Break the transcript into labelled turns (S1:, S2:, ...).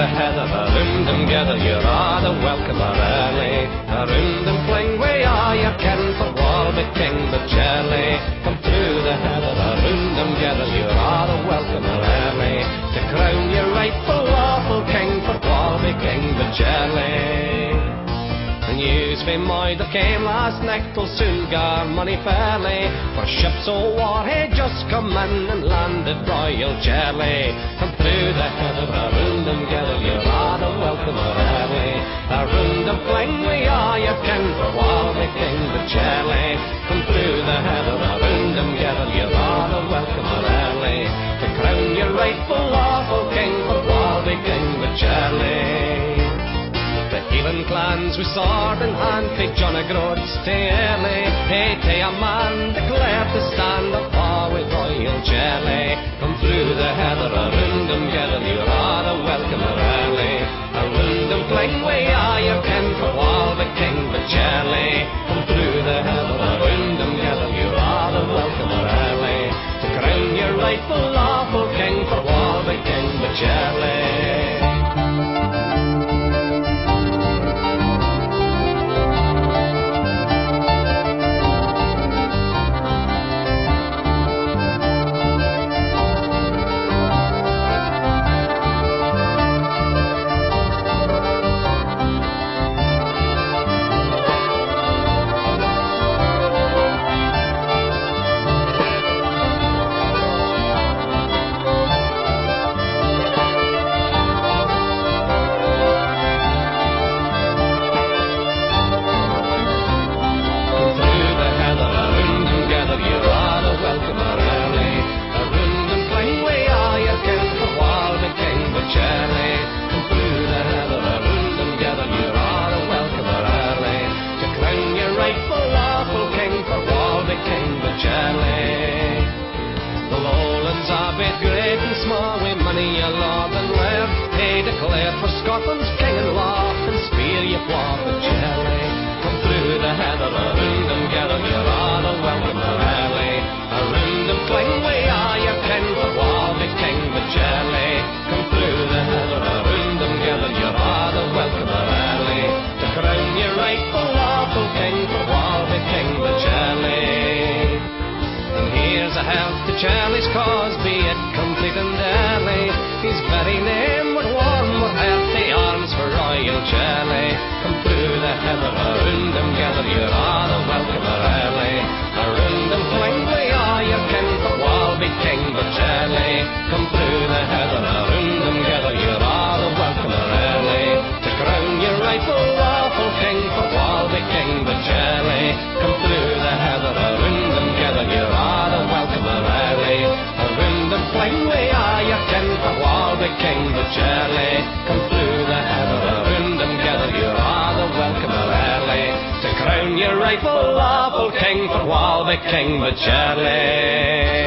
S1: the heather, around them gather, you're all the welcome early. Around them fling, we are your kin for Walby King but Charlie. Come through the heather, around them gather, you're all the welcome early. To crown your rightful lawful king for Walby King but Charlie. The news fae Moy that came last night will soon gar money fairly, for ships o' war had just come in and landed Royal Charlie. Come through the heather, around them gather, you're all the welcome early. Around them fling, we are your kin for Walby King but Charlie. Come through the heather, around them gather, you're all the welcome early. To crown your rightful lawful king for Walby King but Charlie. The Hieland clans with sword in hand fae John o' Groats tae early. Hey, tae a man declared to stand up with Royal Charlie. Come through the heather, around them gather, you're all the welcome early. Around them fling, we are your kin for Walby King but Charlie. Come through the heather, around them gather, you're all the welcome early. To crown your rightful lawful king for Walby King but Charlie. Declared for Scotland's king and law, and spear ye for the Charlie. Come through the heather, around them gather, you're all the welcome early. Around them fling, we are your kin for Walby King but Charlie. Come through the heather, around them gather, you're all the welcome early. To crown your rightful lawful king for Walby King but Charlie. And here's a health to Charlie's cause, be it complete and early. His very name would warm with healthy arms for Royal Charlie. Come through the heather, around them gather, you're all the welcome early. Around them fling, we are your kin for Walby King but Charlie. Come through the heather, around them gather, you're all the welcome early. To crown your rightful lawful king for Walby King but Charlie. Come through the heather, around them gather, you're all the welcome early. Around them fling, we are your kin for Walby King but Charlie. Come through the heather, around them gather, you're all the welcome early. To crown your rightful lawful king for Walby King but Charlie.